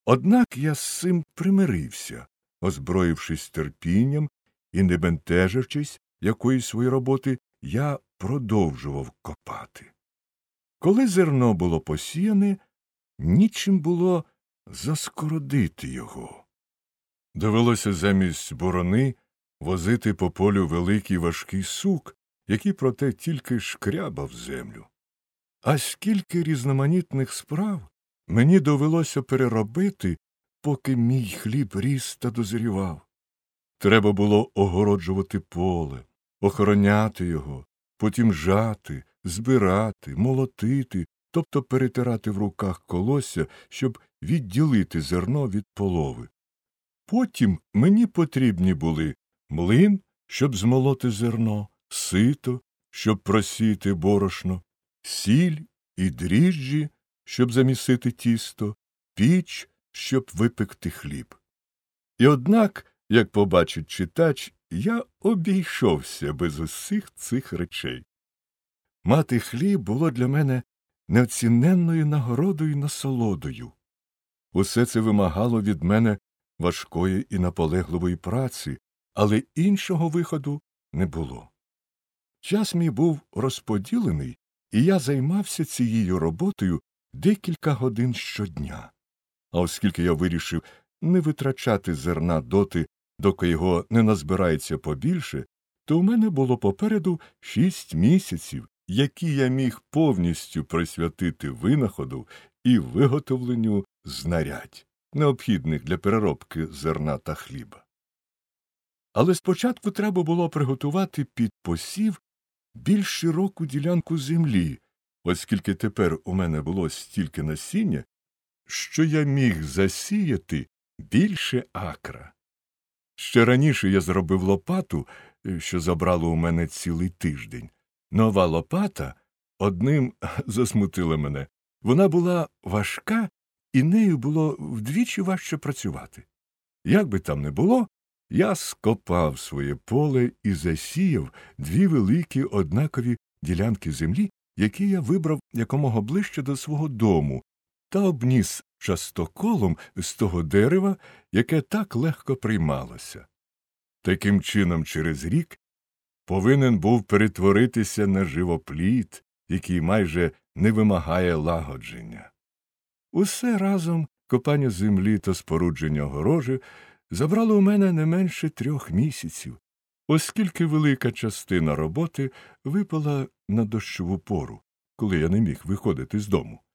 Однак я з цим примирився, озброївшись терпінням і не бентежившись якоїсь своєї роботи, я продовжував копати. Коли зерно було посіяне, нічим було заскородити його. Довелося замість борони возити по полю великий важкий сук, який, проте, тільки шкрябав землю. А скільки різноманітних справ мені довелося переробити, поки мій хліб ріс та дозрівав. Треба було огороджувати поле, охороняти його, потім жати, збирати, молотити, тобто перетирати в руках колосся, щоб відділити зерно від полови. Потім мені потрібні були млин, щоб змолоти зерно, сито, щоб просіяти борошно, сіль і дріжджі, щоб замісити тісто, піч, щоб випекти хліб. І однак, як побачить читач, я обійшовся без усіх цих речей. Мати хліб було для мене неоціненною нагородою і насолодою. Усе це вимагало від мене важкої і наполегливої праці, але іншого виходу не було. Час мій був розподілений, і я займався цією роботою декілька годин щодня. А оскільки я вирішив не витрачати зерна доти, доки його не назбирається побільше, то у мене було попереду 6 місяців, які я міг повністю присвятити винаходу і виготовленню знарядь, необхідних для переробки зерна та хліба. Але спочатку треба було приготувати під посів більш широку ділянку землі, оскільки тепер у мене було стільки насіння, що я міг засіяти більше акра. Ще раніше я зробив лопату, що забрало у мене цілий тиждень. Нова лопата одним засмутила мене. Вона була важка, і нею було вдвічі важче працювати. Як би там не було, я скопав своє поле і засіяв 2 великі однакові ділянки землі, які я вибрав якомога ближче до свого дому, та обніс частоколом з того дерева, яке так легко приймалося. Таким чином, через рік повинен був перетворитися на живопліт, який майже не вимагає лагодження. Усе разом, копання землі та спорудження огорожі, забрало у мене не менше 3 місяців, оскільки велика частина роботи випала на дощову пору, коли я не міг виходити з дому.